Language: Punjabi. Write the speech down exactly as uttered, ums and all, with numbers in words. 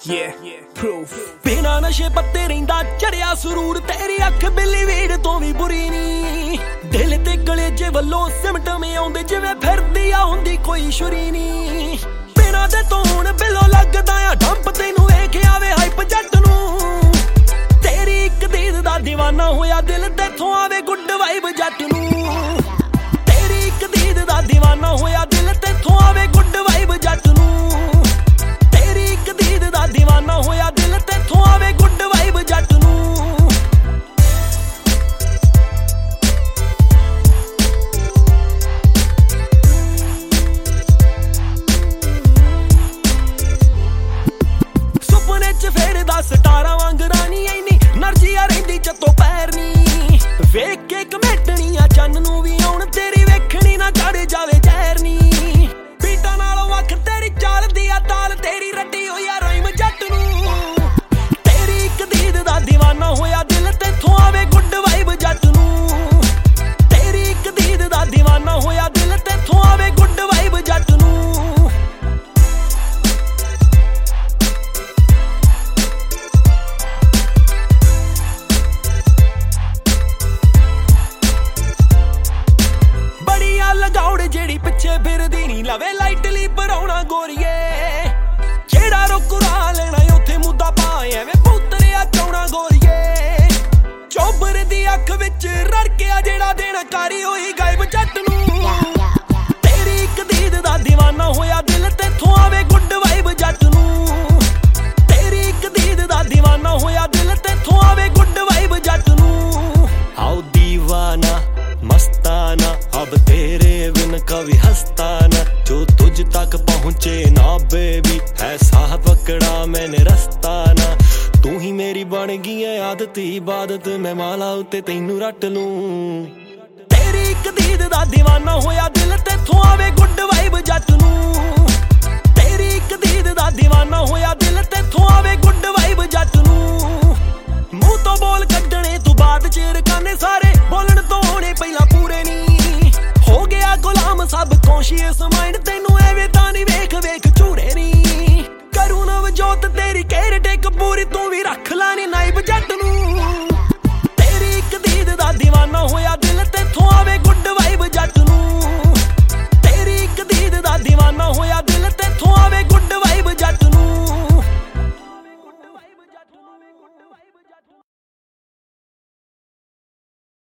Yeah, proof ਬਿਨਾ ਨਸ਼ੇ ਪੱਤੇ ਰਹਿੰਦਾ ਚੜਿਆ ਸਰੂਰ ਤੇਰੀ ਅੱਖ ਬਿੱਲੀ ਵੀੜ ਤੋਂ ਵੀ ਬੁਰੀ ਨੀ ਦਿਲ ਤੇ ਕਲੇਜੇ ਵੱਲੋਂ ਸਿਮਟਵੇਂ ਆਉਂਦੇ ਜਿਵੇਂ ਫਿਰਦੀ ਆ ਹੁੰਦੀ ਕੋਈ ਛੁਰੀ ਨੀ ਬਿਨਾ ਦੇ ਤੋਂ ਹੁਣ ਬਿੱਲੋ ਲੱਗਦਾ ਆ ਡੰਪ ਤੈਨੂੰ ਵੇਖ ਆਵੇ ਹਾਈਪ ਜੱਟ ਨੂੰ ਤੇਰੀ ਇੱਕ ਦੀਦ ਦਾ دیਵਾਨਾ ਹੋਇਆ ਦਿਲ ਤੇਥੋਂ ਆਵੇ ਗੁੱਡ ਵਾਈਬ ਜੱਟ ਨੂੰ ਤੇਰੀ ਇੱਕ ਦੀਦ ਦਾ دیਵਾਨਾ ਹੋਇਆ ਦਿਲ ਤੇਥੋਂ ਆਵੇ ਗੁੱਡ ਵਾਈਬ ਜੱਟ ਨੂੰ ਤੇਰੀ ਇੱਕ ਦੀਦ ਦਾ دیਵਾਨਾ ਹੋਇਆ ਦਿਲ ਤੇਥੋਂ ਆਵੇ ਗੁੱਡ ਵਾਈਬ ਜੱਟ ਨੂੰ ਸੁਪਨੇ ਚ ਫੇਰਦਾ ਸਟਾਰਾਂ ਵਾਂਗ ਰਾਣੀ ਐਨੀ ਨਰਜੀਆ ਰਹਿੰਦੀ ਜੱਤੋਂ ਪੈਰ ਨੀ ਵੇਖ ਕੇ ਕਮੇਟਣੀਆਂ ਚੰਨ ਨੂੰ ਵੀ ਆਉਣ ਤੇਰੀ ਵੇਖਣੀ ਨਾ ਚੜ ਜਾਵੇ ਜ਼ਹਿਰ ਨੀ ਬੀਟਾਂ ਨਾਲੋਂ ਵੱਖ ਤੇਰੀ ਚੱਲਦੀ ਆ ਤਾਲ ਤੇਰੀ ਰੱਡੀ ਹੋਈ ਆ ਰਾਈਮ ਜੱਟ ਨੂੰ ਤੇਰੀ ਇੱਕ ਦੀਦ ਦਾ دیਵਾਨਾ ਹੋਇਆ ਦਿਲ ਤੇਥੋਂ ਆਵੇ ਗੁੱਡ ਵਾਈਬ ਜੱਟ ਨੂੰ ਤੇਰੀ ਇੱਕ ਦੀਦ ਦਾ دیਵਾਨਾ ਹੋਇਆ ਦਿਲ ਤੇਥੋਂ ਆਵੇ ਗੁੱਡ ਵਾਈਬ ਜੱਟ ਨੂੰ ਬੜੀ ਆ ਲਗਾਉੜ ਜਿਹੜੀ ਪਿੱਛੇ ਫਿਰਦੀ ਨੀ ਲਵੇ ਲਾਈਟਲੀ ਭਰਾਉਣਾ ਗੋਰੀਏ ਜਿਹੜਾ ਰੁਕਰਾ ਲੈਣਾ ਉੱਥੇ ਮੁੱਦਾ ਪਾ ਐਵੇਂ ਪੁੱਤਰਿਆ ਚਾਉਣਾ ਗੋਰੀਏ ਚੋਬਰ ਦੀ ਅੱਖ ਵਿੱਚ ਰੜਕਿਆ ਜਿਹੜਾ ਦਿਨ ਕਾਰੀ ਹੋਈ ਗਾਇਬ ਜੱਟ ਨੂੰ ਤੇਰੀ ਇੱਕ ਦੀਦ ਦਾ دیਵਾਨਾ ਹੋਇਆ ਦਿਲ ਤੇਥੋਂ ਆਵੇ ਗੁੱਡ ਵਾਈਬ ਜੱਟ ਨੂੰ ਤੇਰੀ ਇੱਕ ਦੀਦ ਦਾ دیਵਾਨਾ ਹੋਇਆ ਦਿਲ ਤੇਥੋਂ ਆਵੇ ਗੁੱਡ ਵਾਈਬ ਜੱਟ ਨੂੰ ਆਓ دیਵਾਨਾ मस्ताना अब तेरे बिन कभी हंसता ना जो तुझ तक पहुँचे ना बेबी ऐसा पकड़ा मैंने रस्ता ना तू ही मेरी बन गई है आदत इबादत मैं माला उत्ते तैनू रट लूं तेरी एक दीद दा دیਵਾਨਾ होया दिल तेथों आवे गुड वाइब जट नूं तेरी एक दीद दा دیਵਾਨਾ होया दिल तेथों आवे गुड वाइब जट नूं ਮੂੰਹ ਤੋਂ ਬੋਲ ਕੱਢਣੇ ਤੂੰ ਬਾਅਦ ਚ ਰਕਾਨੇ ਸਾਰੇ ਬੋਲਣ ਤੋਂ ਹੋਣੇ ਪਹਿਲਾਂ ਪੂਰੇ ਨੀ ਹੋ ਗਿਆ ਗੁਲਾਮ ਸਭ ਕੌਂਸ਼ੀਅਸ ਮਾਈਂਡ ਤੈਨੂੰ ਐਵੇਂ ਤਾਂ ਨਹੀਂ ਵੇਖ ਵੇਖ ਝੂਰੇ ਨੀ ਕਰੂ ਨਵਜੋਤ ਤੇਰੀ ਕੇਅਰ ਟੇਕ ਪੂਰੀ ਤੂੰ ਵੀ ਰੱਖ